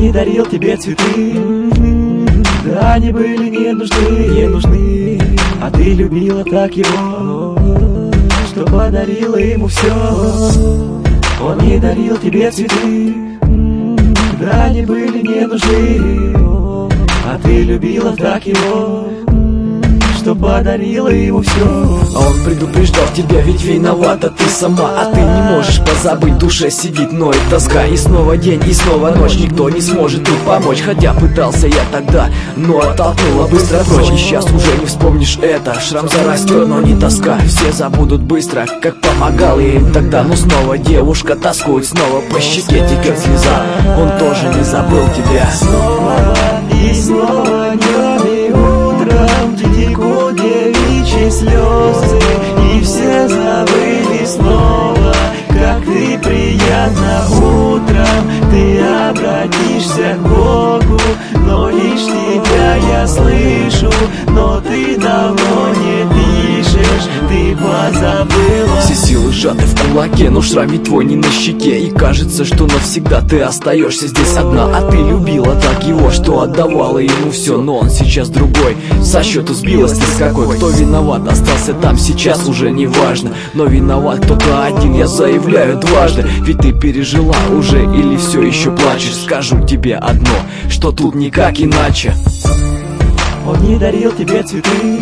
не дарил тебе цветы, да они были не нужны, а ты любила так его, что подарила ему все. Он не дарил тебе цветы, да они были не нужны, а ты любила так его, что подарила ему все. А он предупреждал тебя, ведь виновата ты сама, а ты не можешь позабыть, в душе сидит, ноет тоска. И снова день, и снова ночь, никто не сможет тут помочь. Хотя пытался я тогда, но оттолкнула быстро прочь. И сейчас уже не вспомнишь это, шрам зарастет, но не тоска. Все забудут быстро, как помогал я им тогда. Но снова девушка тоскует, снова по щеке текет слеза. Он тоже не забыл тебя. Снова и снова днем и утром текут девичьи слезы, и все забыли снова, как ты приятно утром. Ты обратишься к Богу, но лишь тебя я слышу, но ты давно не пишешь, ты позабыла. Все силы сжаты в кулаке, но шрам ведь твой не на щеке. И кажется, что навсегда ты остаешься здесь одна. А ты любила так его, что отдавала ему все. Но он сейчас другой, со счету сбилась ты с какой. Кто виноват, остался там, сейчас уже не важно. Но виноват кто-то один, я заявляю дважды. Ведь ты пережила уже или все еще плачешь. Скажу тебе одно, что тут никак иначе. Он не дарил тебе цветы,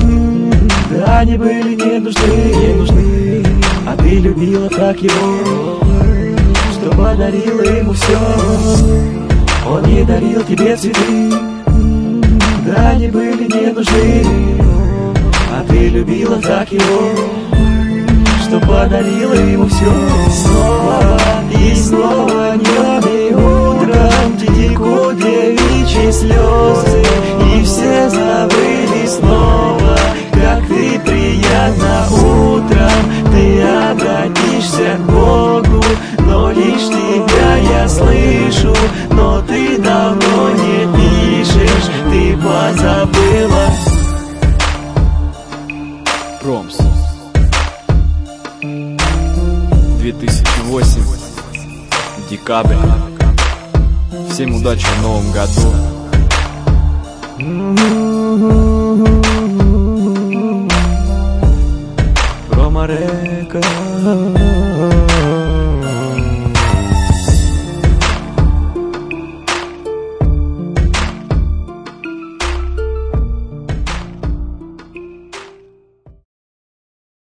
да они были не нужны, а ты любила так его, что подарила ему все. Он не дарил тебе цветы, да они были не нужны, а ты любила так его, что подарила ему все. Снова и снова днем и утром текут девичьи слезы, и все забыли снова, как ты приятно утром. Ты обратишься к Богу, но лишь тебя я слышу, но ты давно не пишешь, ты позабыла. Промс 2008, декабрь. Всем удачи в новом году. Ромарека.